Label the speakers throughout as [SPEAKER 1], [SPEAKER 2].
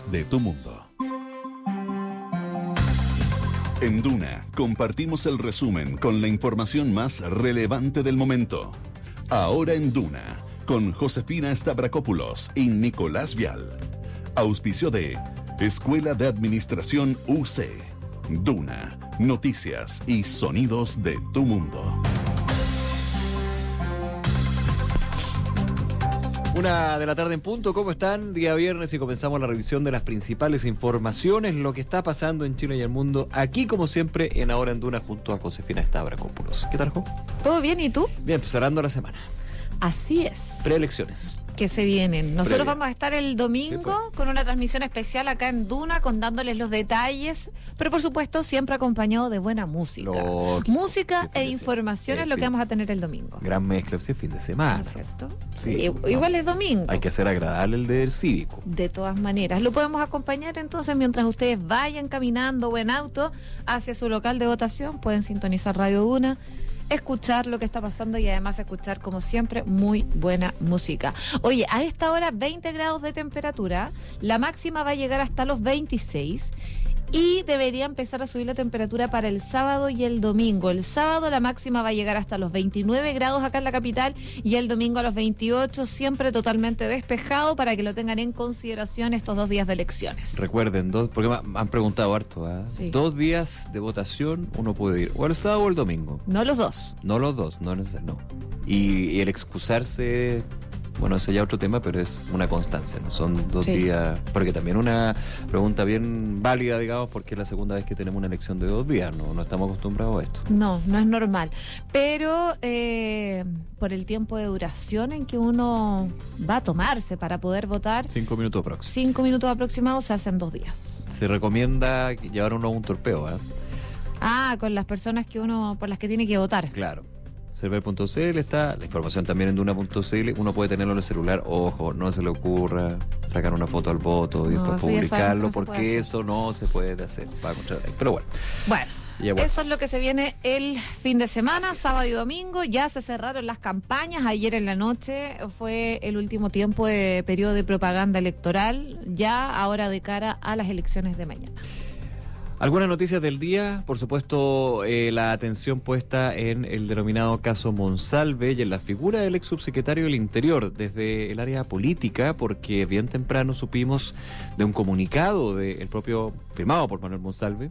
[SPEAKER 1] Sonidos de tu mundo. En Duna compartimos el resumen con la información más relevante del momento. Ahora en Duna, con Josefina Stavrakopoulos y Nicolás Vial. Auspicio de Escuela de Administración UC. Duna, noticias y sonidos de tu mundo.
[SPEAKER 2] 1:00 PM, ¿cómo están? Día viernes y comenzamos la revisión de las principales informaciones, lo que está pasando en Chile y el mundo, aquí como siempre en Ahora en Duna junto a Josefina Stavrakopoulos. ¿Qué tal, Jo?
[SPEAKER 3] ¿Todo bien? ¿Y tú?
[SPEAKER 2] Bien, pues cerrando la semana.
[SPEAKER 3] Así es.
[SPEAKER 2] Preelecciones.
[SPEAKER 3] Que se vienen. Nosotros
[SPEAKER 2] Previa.
[SPEAKER 3] vamos a estar el domingo con una transmisión especial acá en Duna, contándoles los detalles, pero por supuesto siempre acompañado de buena música. Música e información es lo que vamos a tener el domingo.
[SPEAKER 2] Gran mezcla, sí, fin de semana.
[SPEAKER 3] ¿Cierto?
[SPEAKER 2] Sí.
[SPEAKER 3] Igual es domingo.
[SPEAKER 2] Hay que hacer agradable el del cívico.
[SPEAKER 3] De todas maneras, lo podemos acompañar entonces mientras ustedes vayan caminando o en auto hacia su local de votación, pueden sintonizar Radio Duna, escuchar lo que está pasando y además escuchar, como siempre, muy buena música. Oye, a esta hora 20 grados de temperatura, la máxima va a llegar hasta los 26 y debería empezar a subir la temperatura para el sábado y el domingo. El sábado la máxima va a llegar hasta los 29 grados acá en la capital y el domingo a los 28, siempre totalmente despejado para que lo tengan en consideración estos 2 días de elecciones.
[SPEAKER 2] Recuerden, porque me han preguntado harto,
[SPEAKER 3] Sí.
[SPEAKER 2] 2 días de votación uno puede ir, o el sábado o el domingo.
[SPEAKER 3] No los dos.
[SPEAKER 2] No los dos, no necesariamente, no. Y el excusarse, bueno, ese ya es otro tema, pero es una constancia, ¿no? Son 2
[SPEAKER 3] Sí.
[SPEAKER 2] días, porque también una pregunta bien válida, digamos, porque es la segunda vez que tenemos una elección de 2 días, no estamos acostumbrados a esto.
[SPEAKER 3] No es normal. Pero por el tiempo de duración en que uno va a tomarse para poder votar,
[SPEAKER 2] 5 minutos próximos.
[SPEAKER 3] 5 minutos aproximados se hacen 2 días.
[SPEAKER 2] Se recomienda llevar uno a un torpeo, ¿eh?
[SPEAKER 3] Con las personas por las que tiene que votar.
[SPEAKER 2] Claro. Server.cl está, la información también en Duna.cl, uno puede tenerlo en el celular, ojo, no se le ocurra sacar una foto al voto y
[SPEAKER 3] No,
[SPEAKER 2] después
[SPEAKER 3] eso ya sabemos que
[SPEAKER 2] publicarlo,
[SPEAKER 3] no se puede
[SPEAKER 2] porque
[SPEAKER 3] hacer.
[SPEAKER 2] eso no se puede hacer. Pero bueno.
[SPEAKER 3] Bueno,
[SPEAKER 2] Y igual
[SPEAKER 3] eso
[SPEAKER 2] pasa.
[SPEAKER 3] es lo que se viene el fin de semana,
[SPEAKER 2] Así es.
[SPEAKER 3] sábado y domingo. Ya se cerraron las campañas. Ayer en la noche fue el último tiempo de periodo de propaganda electoral, ya ahora de cara a las elecciones de mañana.
[SPEAKER 2] Algunas noticias del día, por supuesto, la atención puesta en el denominado caso Monsalve y en la figura del ex subsecretario del Interior desde el área política, porque bien temprano supimos de un comunicado del propio, firmado por Manuel Monsalve.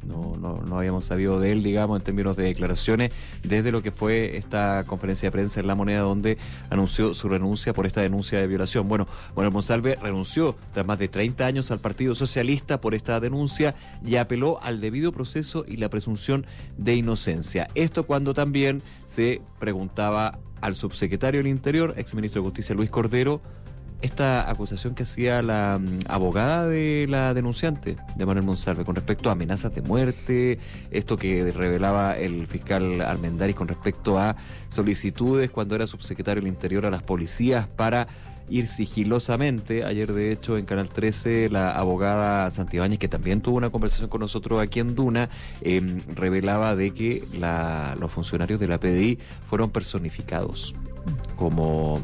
[SPEAKER 2] No habíamos sabido de él, digamos, en términos de declaraciones, desde lo que fue esta conferencia de prensa en La Moneda, donde anunció su renuncia por esta denuncia de violación. Bueno, Manuel Monsalve renunció tras más de 30 años al Partido Socialista por esta denuncia y apeló al debido proceso y la presunción de inocencia. Esto cuando también se preguntaba al subsecretario del Interior, exministro de Justicia Luis Cordero, esta acusación que hacía la abogada de la denunciante de Manuel Monsalve con respecto a amenazas de muerte, esto que revelaba el fiscal Armendáriz con respecto a solicitudes cuando era subsecretario del Interior a las policías para ir sigilosamente. Ayer, de hecho, en Canal 13, la abogada Santibáñez, que también tuvo una conversación con nosotros aquí en Duna, revelaba de que los funcionarios de la PDI fueron personificados como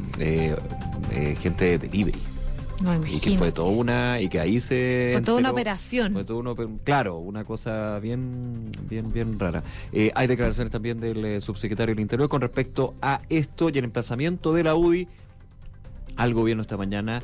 [SPEAKER 2] gente de delivery.
[SPEAKER 3] No,
[SPEAKER 2] Y
[SPEAKER 3] imagínate.
[SPEAKER 2] que fue toda una
[SPEAKER 3] Fue operación.
[SPEAKER 2] Fue toda claro, una cosa bien rara. Hay declaraciones también del subsecretario del Interior con respecto a esto y el emplazamiento de la UDI al gobierno esta mañana,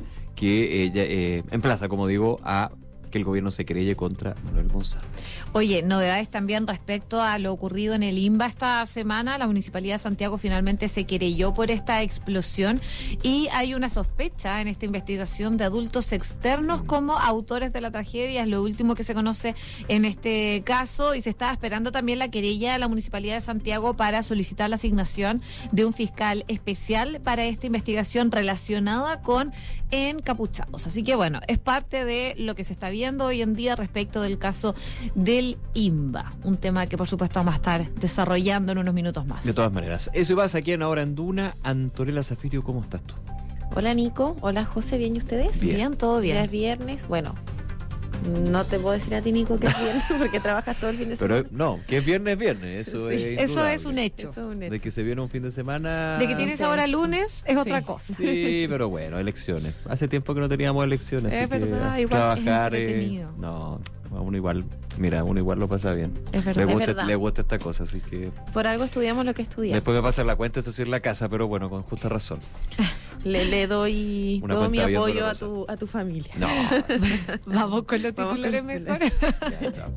[SPEAKER 2] que emplaza, como digo, a que el gobierno se querelle contra Manuel Monsalve.
[SPEAKER 3] Oye, novedades también respecto a lo ocurrido en el INBA esta semana. La Municipalidad de Santiago finalmente se querelló por esta explosión y hay una sospecha en esta investigación de adultos externos como autores de la tragedia. Es lo último que se conoce en este caso y se está esperando también la querella a la Municipalidad de Santiago para solicitar la asignación de un fiscal especial para esta investigación relacionada con encapuchados. Así que bueno, es parte de lo que se está viendo hoy en día respecto del caso del INBA, un tema que por supuesto vamos a estar desarrollando en unos minutos más.
[SPEAKER 2] De todas maneras, eso y más aquí en Ahora en Duna. Antonella Zafirio, ¿cómo estás tú?
[SPEAKER 4] Hola Nico, hola José, ¿bien y ustedes?
[SPEAKER 3] Bien, todo bien.
[SPEAKER 4] Ya es viernes, bueno, No te puedo decir a ti, Nico, que es viernes porque trabajas todo el fin de semana.
[SPEAKER 2] Pero no, que es viernes, eso
[SPEAKER 4] Sí.
[SPEAKER 2] es
[SPEAKER 3] Eso
[SPEAKER 2] indudable.
[SPEAKER 3] es un hecho.
[SPEAKER 4] Eso es un hecho.
[SPEAKER 2] De que se viene un fin de semana.
[SPEAKER 3] De que tienes ahora lunes es otra cosa.
[SPEAKER 2] Sí, pero bueno, elecciones. Hace tiempo que no teníamos elecciones.
[SPEAKER 3] Es
[SPEAKER 2] así que
[SPEAKER 3] verdad, igual es
[SPEAKER 2] trabajar
[SPEAKER 3] entretenido.
[SPEAKER 2] no, uno igual lo pasa bien.
[SPEAKER 3] Es verdad.
[SPEAKER 4] Es verdad.
[SPEAKER 2] Le gusta esta cosa, así que
[SPEAKER 4] Por algo estudiamos lo que estudiamos.
[SPEAKER 2] después me pasa la cuenta, eso sí, en la casa, pero bueno, con justa razón.
[SPEAKER 4] Le doy
[SPEAKER 2] Una
[SPEAKER 4] todo mi
[SPEAKER 2] cuenta bien
[SPEAKER 4] apoyo
[SPEAKER 2] dolorosa.
[SPEAKER 4] a tu familia.
[SPEAKER 2] No.
[SPEAKER 3] Vamos con los
[SPEAKER 4] Vamos con
[SPEAKER 3] titulares
[SPEAKER 4] los
[SPEAKER 3] mejor.
[SPEAKER 2] Ya, chao.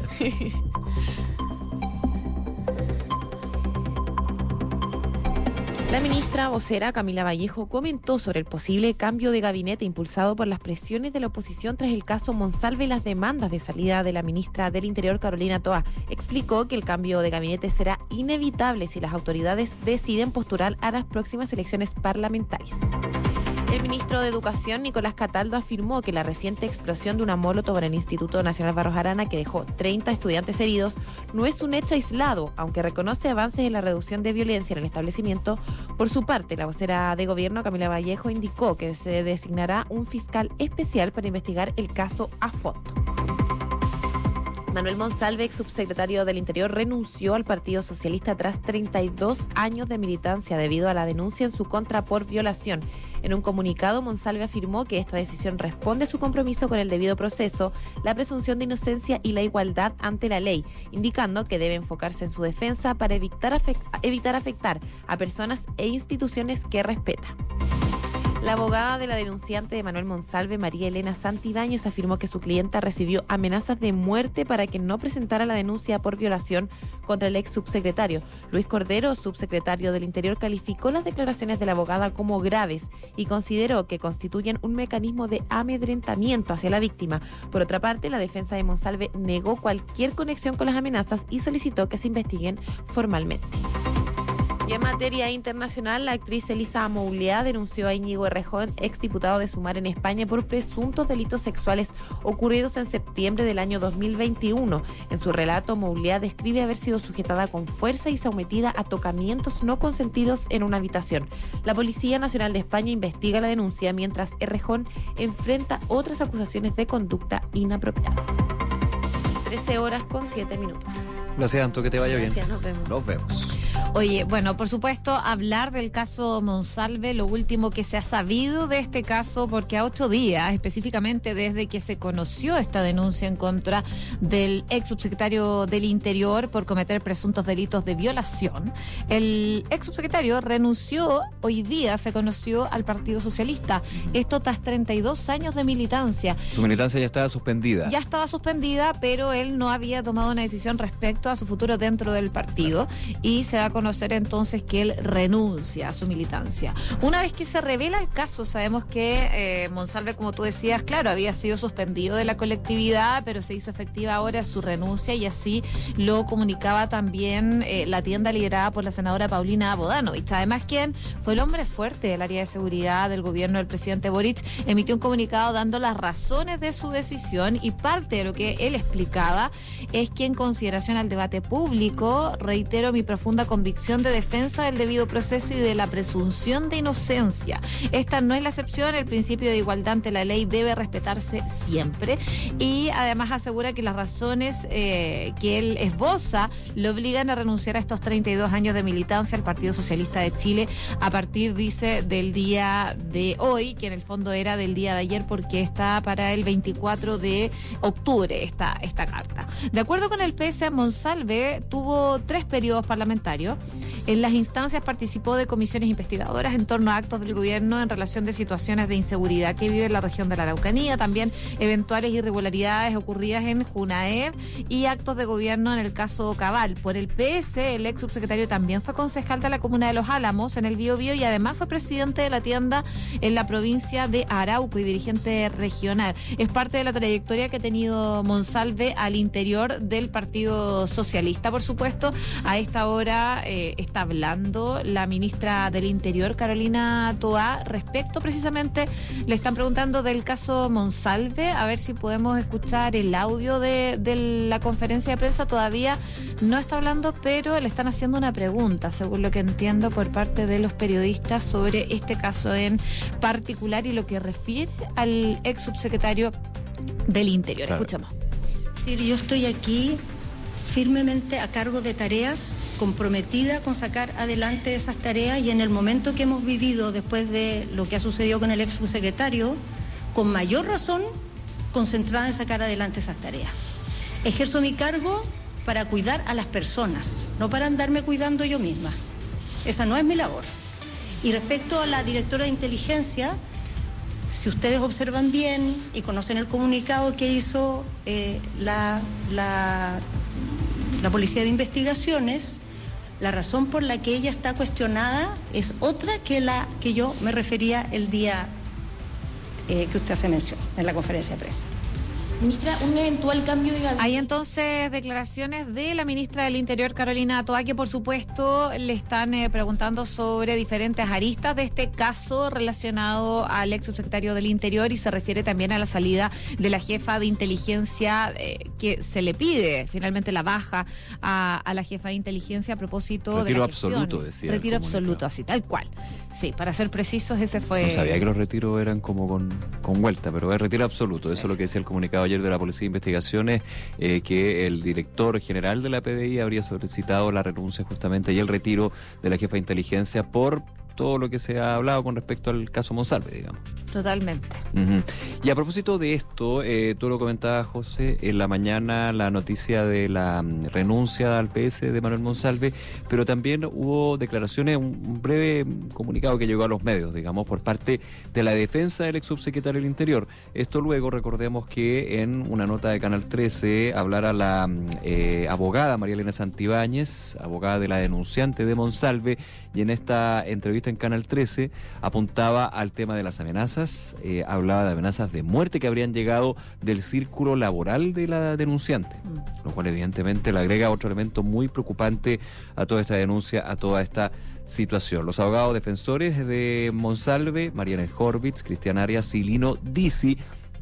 [SPEAKER 4] La ministra vocera Camila Vallejo comentó sobre el posible cambio de gabinete impulsado por las presiones de la oposición tras el caso Monsalve y las demandas de salida de la ministra del Interior Carolina Toá. Explicó que el cambio de gabinete será inevitable si las autoridades deciden postular a las próximas elecciones parlamentarias. El ministro de Educación, Nicolás Cataldo, afirmó que la reciente explosión de una molotov en el Instituto Nacional Barros Arana, que dejó 30 estudiantes heridos, no es un hecho aislado, aunque reconoce avances en la reducción de violencia en el establecimiento. Por su parte, la vocera de gobierno, Camila Vallejo, indicó que se designará un fiscal especial para investigar el caso a fondo. Manuel Monsalve, ex subsecretario del Interior, renunció al Partido Socialista tras 32 años de militancia debido a la denuncia en su contra por violación. En un comunicado, Monsalve afirmó que esta decisión responde a su compromiso con el debido proceso, la presunción de inocencia y la igualdad ante la ley, indicando que debe enfocarse en su defensa para evitar afectar a personas e instituciones que respeta. La abogada de la denunciante de Manuel Monsalve, María Elena Santibáñez, afirmó que su clienta recibió amenazas de muerte para que no presentara la denuncia por violación contra el ex subsecretario. Luis Cordero, subsecretario del Interior, calificó las declaraciones de la abogada como graves y consideró que constituyen un mecanismo de amedrentamiento hacia la víctima. Por otra parte, la defensa de Monsalve negó cualquier conexión con las amenazas y solicitó que se investiguen formalmente. Y en materia internacional, la actriz Elisa Amouliá denunció a Íñigo Errejón, exdiputado de Sumar en España, por presuntos delitos sexuales ocurridos en septiembre del año 2021. En su relato, Amouliá describe haber sido sujetada con fuerza y sometida a tocamientos no consentidos en una habitación. La Policía Nacional de España investiga la denuncia, mientras Errejón enfrenta otras acusaciones de conducta inapropiada. 13:07.
[SPEAKER 2] Gracias, Anto, que te vaya bien.
[SPEAKER 4] Gracias, nos vemos.
[SPEAKER 2] Nos vemos.
[SPEAKER 3] Oye, bueno, por supuesto, hablar del caso Monsalve, lo último que se ha sabido de este caso, porque a 8 días, específicamente desde que se conoció esta denuncia en contra del ex subsecretario del Interior por cometer presuntos delitos de violación, el ex subsecretario renunció, hoy día se conoció, al Partido Socialista. Esto tras 32 años de militancia.
[SPEAKER 2] Su militancia ya estaba suspendida.
[SPEAKER 3] Ya estaba suspendida, pero él no había tomado una decisión respecto a su futuro dentro del partido y se da a conocer entonces que él renuncia a su militancia. Una vez que se revela el caso, sabemos que Monsalve, como tú decías, claro, había sido suspendido de la colectividad, pero se hizo efectiva ahora su renuncia y así lo comunicaba también la tienda liderada por la senadora Paulina Bodanovich. Además, quien fue el hombre fuerte del área de seguridad del gobierno del presidente Boric, emitió un comunicado dando las razones de su decisión y parte de lo que él explicaba es que en consideración al debate público, reitero mi profunda convicción de defensa del debido proceso y de la presunción de inocencia. Esta no es la excepción, el principio de igualdad ante la ley debe respetarse siempre y además asegura que las razones que él esboza lo obligan a renunciar a estos 32 años de militancia al Partido Socialista de Chile a partir, dice, del día de hoy, que en el fondo era del día de ayer porque está para el 24 de octubre esta carta. De acuerdo con el PS, Monsalve tuvo 3 periodos parlamentarios. En las instancias participó de comisiones investigadoras en torno a actos del gobierno en relación de situaciones de inseguridad que vive en la región de la Araucanía, también eventuales irregularidades ocurridas en Junaed y actos de gobierno en el caso Cabal. Por el PS, el ex subsecretario también fue concejal de la comuna de Los Álamos en el Biobío y además fue presidente de la tienda en la provincia de Arauco y dirigente regional. Es parte de la trayectoria que ha tenido Monsalve al interior del Partido Socialista, por supuesto. A esta hora está hablando la ministra del Interior, Carolina Toá, respecto precisamente, le están preguntando del caso Monsalve, a ver si podemos escuchar el audio de la conferencia de prensa. Todavía no está hablando, pero le están haciendo una pregunta, según lo que entiendo, por parte de los periodistas sobre este caso en particular y lo que refiere al ex subsecretario del Interior.
[SPEAKER 2] Claro.
[SPEAKER 3] Escuchamos.
[SPEAKER 5] Sí, yo estoy aquí firmemente a cargo de tareas, comprometida con sacar adelante esas tareas, y en el momento que hemos vivido después de lo que ha sucedido con el ex subsecretario, con mayor razón, concentrada en sacar adelante esas tareas. Ejerzo mi cargo para cuidar a las personas, no para andarme cuidando yo misma. Esa no es mi labor. Y respecto a la directora de inteligencia, si ustedes observan bien y conocen el comunicado que hizo la Policía de Investigaciones, la razón por la que ella está cuestionada es otra que la que yo me refería el día que usted hace mención en la conferencia de prensa.
[SPEAKER 6] Ministra, un eventual cambio de gabinete.
[SPEAKER 3] Hay entonces declaraciones de la ministra del Interior, Carolina Toá, que por supuesto le están preguntando sobre diferentes aristas de este caso relacionado al ex subsecretario del Interior, y se refiere también a la salida de la jefa de inteligencia, que se le pide finalmente la baja a la jefa de inteligencia a propósito
[SPEAKER 2] Retiro
[SPEAKER 3] de la gestión.
[SPEAKER 2] absoluto, decía.
[SPEAKER 3] Retiro
[SPEAKER 2] el comunicado.
[SPEAKER 3] absoluto, así, tal cual. Sí, para ser precisos, ese fue...
[SPEAKER 2] No sabía que los retiros eran como con vuelta, pero es retiro absoluto. Sí. Eso es lo que decía el comunicado ayer de la Policía de Investigaciones, que el director general de la PDI habría solicitado la renuncia justamente y el retiro de la jefa de inteligencia por todo lo que se ha hablado con respecto al caso Monsalve, digamos.
[SPEAKER 3] Totalmente.
[SPEAKER 2] Uh-huh. Y a propósito de esto, tú lo comentabas, José, en la mañana la noticia de la renuncia al PS de Manuel Monsalve, pero también hubo declaraciones, un breve comunicado que llegó a los medios, digamos, por parte de la defensa del ex subsecretario del Interior. Esto luego, recordemos que en una nota de Canal 13 hablara la abogada María Elena Santibáñez, abogada de la denunciante de Monsalve, y en esta entrevista en Canal 13 apuntaba al tema de las amenazas, hablaba de amenazas de muerte que habrían llegado del círculo laboral de la denunciante, lo cual evidentemente le agrega otro elemento muy preocupante a toda esta denuncia, a toda esta situación. Los abogados defensores de Monsalve, Mariana Horvitz, Cristian Arias y Lino Disi,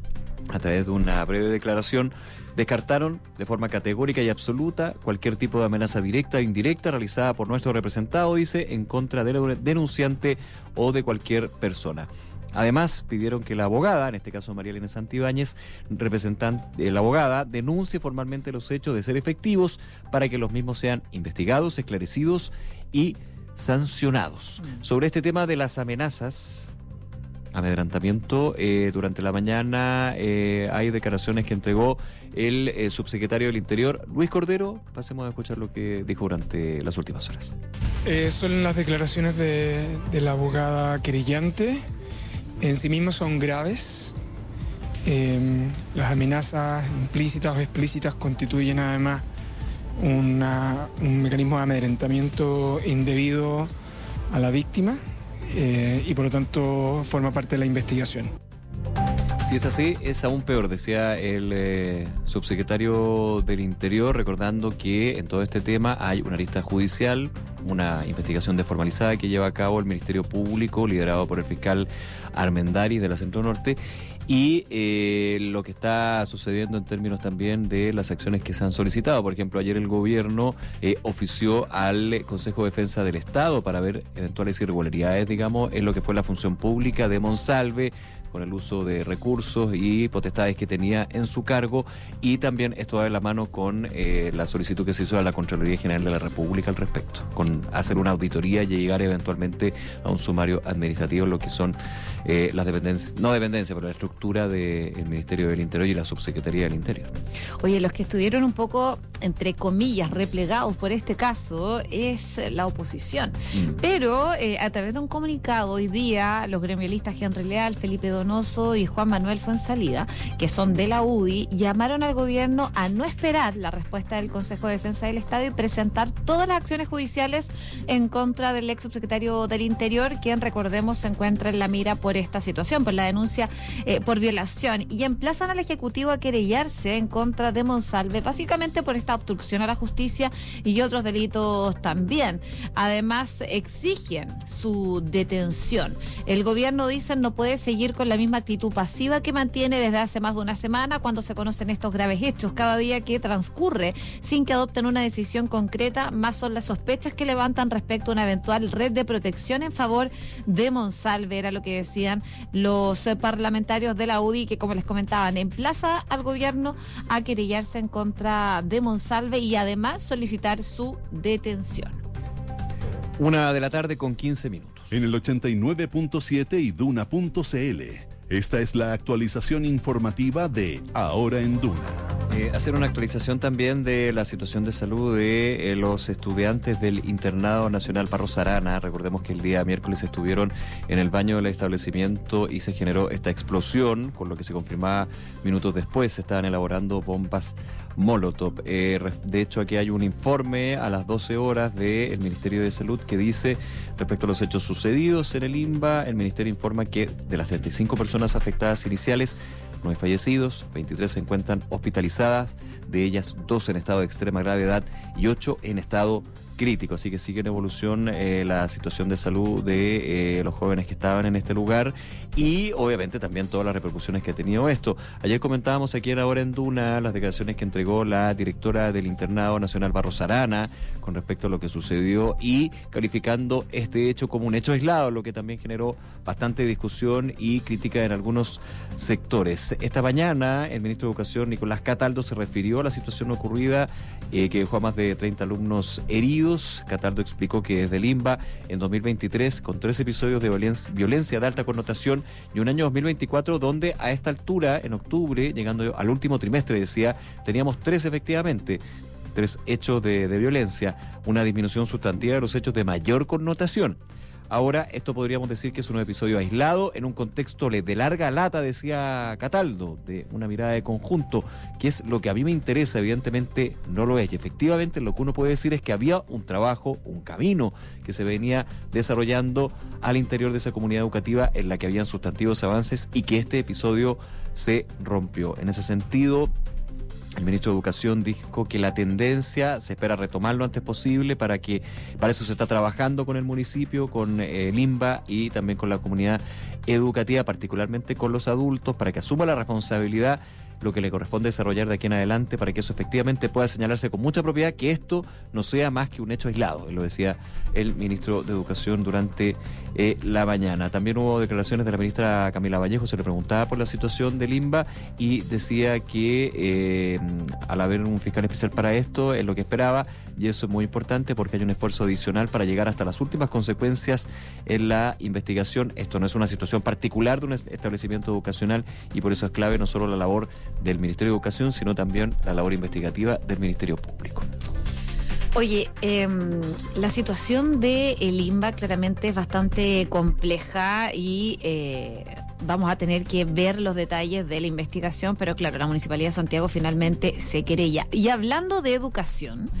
[SPEAKER 2] a través de una breve declaración, descartaron de forma categórica y absoluta cualquier tipo de amenaza directa o indirecta realizada por nuestro representado, dice, en contra del denunciante o de cualquier persona. Además, pidieron que la abogada, en este caso María Elena Santibáñez, representante, la abogada, denuncie formalmente los hechos de ser efectivos para que los mismos sean investigados, esclarecidos y sancionados. Sobre este tema de las amenazas, amedrentamiento, durante la mañana hay declaraciones que entregó el subsecretario del Interior, Luis Cordero. Pasemos a escuchar lo que dijo durante las últimas horas.
[SPEAKER 7] Son las declaraciones de la abogada querellante. En sí mismas son graves. Las amenazas implícitas o explícitas constituyen además un mecanismo de amedrentamiento indebido a la víctima. Y por lo tanto forma parte de la investigación.
[SPEAKER 2] Si es así, es aún peor, decía el subsecretario del Interior, recordando que en todo este tema hay una arista judicial, una investigación desformalizada que lleva a cabo el Ministerio Público, liderado por el fiscal Armendáriz de la Centro Norte, y lo que está sucediendo en términos también de las acciones que se han solicitado. Por ejemplo, ayer el gobierno ofició al Consejo de Defensa del Estado para ver eventuales irregularidades, digamos, en lo que fue la función pública de Monsalve, con el uso de recursos y potestades que tenía en su cargo, y también esto va de la mano con la solicitud que se hizo a la Contraloría General de la República al respecto, con hacer una auditoría y llegar eventualmente a un sumario administrativo, lo que son las dependencias, no dependencias, pero la estructura del Ministerio del Interior y la Subsecretaría del Interior.
[SPEAKER 3] Oye, los que estuvieron un poco, entre comillas, replegados por este caso es la oposición. Pero a través de un comunicado hoy día, los gremialistas Henry Leal, Felipe Donoso y Juan Manuel Fuenzalida, que son de la UDI, llamaron al gobierno a no esperar la respuesta del Consejo de Defensa del Estado y presentar todas las acciones judiciales en contra del ex subsecretario del Interior, quien, recordemos, se encuentra en la mira por esta situación, por la denuncia por violación, y emplazan al Ejecutivo a querellarse en contra de Monsalve, básicamente por esta terrorista, obstrucción a la justicia y otros delitos también. Además, exigen su detención. El gobierno, dicen, no puede seguir con la misma actitud pasiva que mantiene desde hace más de una semana cuando se conocen estos graves hechos. Cada día que transcurre sin que adopten una decisión concreta, más son las sospechas que levantan respecto a una eventual red de protección en favor de Monsalve. Era lo que decían los parlamentarios de la UDI, que, como les comentaban, emplaza al gobierno a querellarse en contra de Monsalve y además solicitar su detención.
[SPEAKER 2] 1:15 p.m.
[SPEAKER 1] En el 89.7 y Duna.cl. Esta es la actualización informativa de Ahora en Duna.
[SPEAKER 2] Hacer una actualización también de la situación de salud de los estudiantes del Internado Nacional Barros Arana. Recordemos que el día miércoles estuvieron en el baño del establecimiento y se generó esta explosión, con lo que se confirmaba minutos después. Se estaban elaborando bombas Molotov. De hecho, aquí hay un informe a las 12 horas del Ministerio de Salud que dice, respecto a los hechos sucedidos en el INBA, el Ministerio informa que de las 35 personas afectadas iniciales, 9 fallecidos, 23 se encuentran hospitalizadas, de ellas 2 en estado de extrema gravedad y 8 en estado crítico. Así que sigue en evolución la situación de salud de los jóvenes que estaban en este lugar y obviamente también todas las repercusiones que ha tenido esto. Ayer comentábamos aquí en Ahora en Duna las declaraciones que entregó la directora del Internado Nacional Barros Arana con respecto a lo que sucedió y calificando este hecho como un hecho aislado, lo que también generó bastante discusión y crítica en algunos sectores. Esta mañana el ministro de Educación, Nicolás Cataldo, se refirió a la situación ocurrida que dejó a más de 30 alumnos heridos. Cataldo explicó que desde el INBA en 2023, con 3 episodios de violencia de alta connotación y un año 2024 donde a esta altura, en octubre, llegando al último trimestre, decía, teníamos 3 efectivamente, 3 hechos de violencia, una disminución sustantiva de los hechos de mayor connotación. Ahora, esto podríamos decir que es un episodio aislado en un contexto de larga lata, decía Cataldo, de una mirada de conjunto, que es lo que a mí me interesa. Evidentemente no lo es. Y efectivamente lo que uno puede decir es que había un trabajo, un camino que se venía desarrollando al interior de esa comunidad educativa en la que habían sustantivos avances y que este episodio se rompió. En ese sentido, el ministro de Educación dijo que la tendencia se espera retomar lo antes posible, para eso se está trabajando con el municipio, con el INBA y también con la comunidad educativa, particularmente con los adultos, para que asuma la responsabilidad, lo que le corresponde desarrollar de aquí en adelante, para que eso efectivamente pueda señalarse con mucha propiedad, que esto no sea más que un hecho aislado. Lo decía el ministro de Educación durante la mañana. También hubo declaraciones de la ministra Camila Vallejo, se le preguntaba por la situación del INBA y decía que al haber un fiscal especial para esto es lo que esperaba, y eso es muy importante porque hay un esfuerzo adicional para llegar hasta las últimas consecuencias en la investigación. Esto no es una situación particular de un establecimiento educacional y por eso es clave no solo la labor del Ministerio de Educación, sino también la labor investigativa del Ministerio Público.
[SPEAKER 3] Oye, la situación del INBA claramente es bastante compleja y vamos a tener que ver los detalles de la investigación, pero claro, la Municipalidad de Santiago finalmente se querella. Y hablando de educación,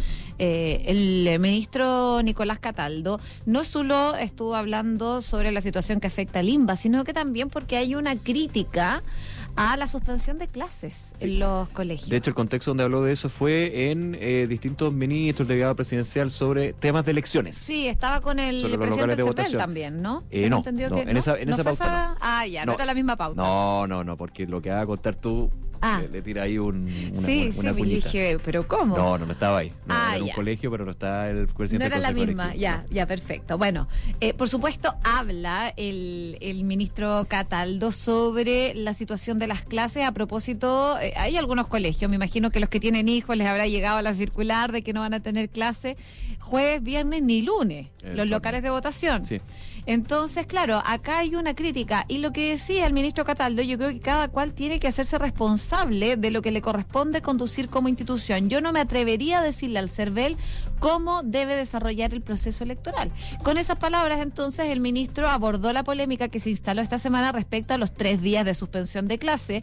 [SPEAKER 3] el ministro Nicolás Cataldo no solo estuvo hablando sobre la situación que afecta al INBA, sino que también porque hay una crítica a la suspensión de clases en los colegios.
[SPEAKER 2] De hecho, el contexto donde habló de eso fue en distintos ministros, el delegado presidencial, sobre temas de elecciones.
[SPEAKER 3] Sí, estaba con el presidente del CEPEL también, ¿no?
[SPEAKER 2] No, en esa pauta no.
[SPEAKER 3] Ah, ya, no era la misma pauta.
[SPEAKER 2] No, porque lo que vas a contar tú le tira ahí una
[SPEAKER 3] me dije, ¿pero cómo?
[SPEAKER 2] No estaba ahí. Era un colegio, pero no estaba el presidente del
[SPEAKER 3] Consejo. No era la misma,
[SPEAKER 2] colectivo.
[SPEAKER 3] ya, perfecto. Bueno, por supuesto, habla el ministro Cataldo sobre la situación de las clases. A propósito, hay algunos colegios, me imagino que los que tienen hijos les habrá llegado la circular de que no van a tener clase jueves, viernes ni lunes, los locales de votación.
[SPEAKER 2] Sí.
[SPEAKER 3] Entonces, claro, acá hay una crítica y lo que decía el ministro Cataldo, yo creo que cada cual tiene que hacerse responsable de lo que le corresponde conducir como institución. Yo no me atrevería a decirle al CERVEL cómo debe desarrollar el proceso electoral. Con esas palabras, entonces, el ministro abordó la polémica que se instaló esta semana respecto a los 3 días de suspensión de clase,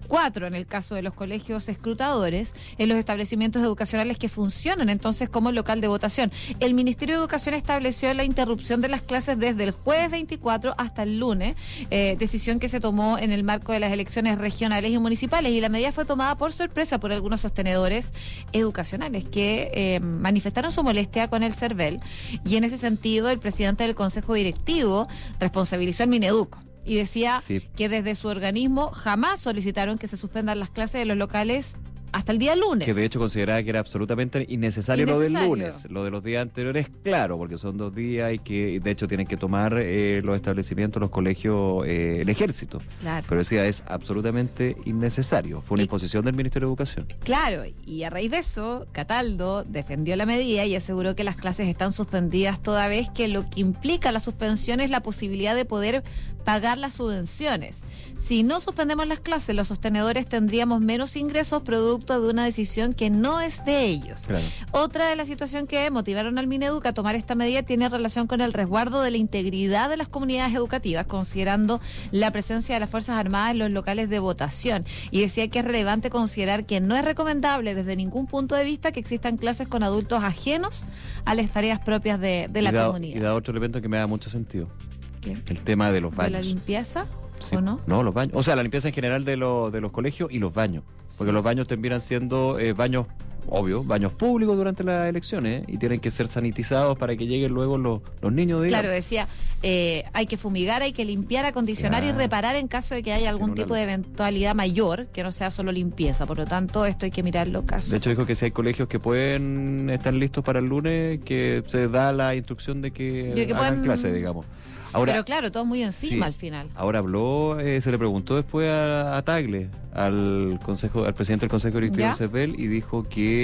[SPEAKER 3] 4 en el caso de los colegios escrutadores, en los establecimientos educacionales que funcionan entonces como local de votación. El Ministerio de Educación estableció la interrupción de las clases desde el jueves 24 hasta el lunes, decisión que se tomó en el marco de las elecciones regionales y municipales, y la medida fue tomada por sorpresa por algunos sostenedores educacionales que manifestaron su molestia con el CERVEL, y en ese sentido el presidente del Consejo Directivo responsabilizó al Mineduc y decía que desde su organismo jamás solicitaron que se suspendan las clases de los locales hasta el día lunes.
[SPEAKER 2] Que de hecho consideraba que era absolutamente innecesario lo del lunes. Lo de los días anteriores, claro, porque son 2 días y que de hecho tienen que tomar los establecimientos, los colegios, el ejército.
[SPEAKER 3] Claro.
[SPEAKER 2] Pero decía, es absolutamente innecesario. Fue una imposición del Ministerio de Educación.
[SPEAKER 3] Claro, y a raíz de eso, Cataldo defendió la medida y aseguró que las clases están suspendidas toda vez que lo que implica la suspensión es la posibilidad de poder pagar las subvenciones. Si no suspendemos las clases, los sostenedores tendríamos menos ingresos producto de una decisión que no es de ellos.
[SPEAKER 2] Claro.
[SPEAKER 3] Otra de la situación que motivaron al Mineduc a tomar esta medida tiene relación con el resguardo de la integridad de las comunidades educativas, considerando la presencia de las Fuerzas Armadas en los locales de votación. Y decía que es relevante considerar que no es recomendable desde ningún punto de vista que existan clases con adultos ajenos a las tareas propias de la comunidad.
[SPEAKER 2] Y da otro elemento que me da mucho sentido.
[SPEAKER 3] ¿Qué?
[SPEAKER 2] El tema de los baños.
[SPEAKER 3] ¿De la limpieza?
[SPEAKER 2] Sí.
[SPEAKER 3] ¿O no?
[SPEAKER 2] No, los baños. O sea, la limpieza en general de los colegios y los baños. Porque los baños terminan siendo baños, obvio, baños públicos durante las elecciones, y tienen que ser sanitizados para que lleguen luego los niños de
[SPEAKER 3] Claro, decía, hay que fumigar, hay que limpiar, acondicionar y reparar en caso de que haya algún tipo de eventualidad mayor, que no sea solo limpieza. Por lo tanto, esto hay que mirarlo caso.
[SPEAKER 2] De hecho, dijo que si hay colegios que pueden estar listos para el lunes, que se da la instrucción de que hagan clase, digamos. Ahora,
[SPEAKER 3] pero claro, todo muy encima al final.
[SPEAKER 2] Ahora habló, se le preguntó después a Tagle, al presidente del Consejo Directivo del CERVEL, y dijo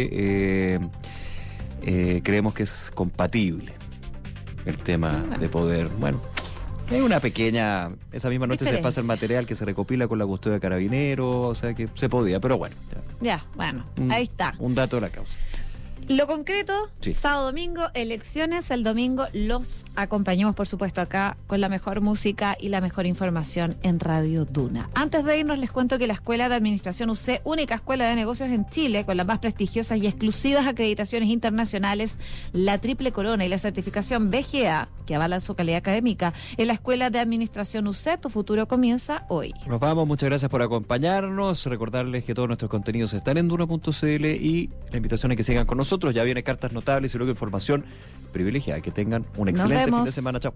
[SPEAKER 2] que creemos que es compatible el tema de poder. Bueno, hay una pequeña, esa misma noche se pasa el material que se recopila con la custodia de Carabineros, o sea que se podía, pero bueno.
[SPEAKER 3] Ya, bueno, ahí está.
[SPEAKER 2] Un dato de la causa.
[SPEAKER 3] Lo concreto, sábado, domingo, elecciones. El domingo los acompañamos, por supuesto, acá con la mejor música y la mejor información en Radio Duna. Antes de irnos, les cuento que la Escuela de Administración UC, única escuela de negocios en Chile, con las más prestigiosas y exclusivas acreditaciones internacionales, la Triple Corona y la certificación BGA, que avalan su calidad académica. En la Escuela de Administración UC, tu futuro comienza hoy.
[SPEAKER 2] Nos vamos, muchas gracias por acompañarnos. Recordarles que todos nuestros contenidos están en duna.cl y la invitación es que sigan con nosotros. Ya viene cartas notables y luego información privilegiada. Que tengan un excelente fin de semana. Chao.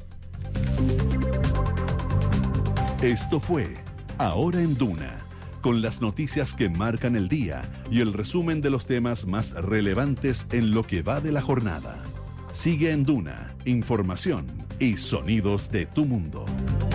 [SPEAKER 1] Esto fue Ahora en Duna, con las noticias que marcan el día y el resumen de los temas más relevantes en lo que va de la jornada. Sigue en Duna, información y sonidos de tu mundo.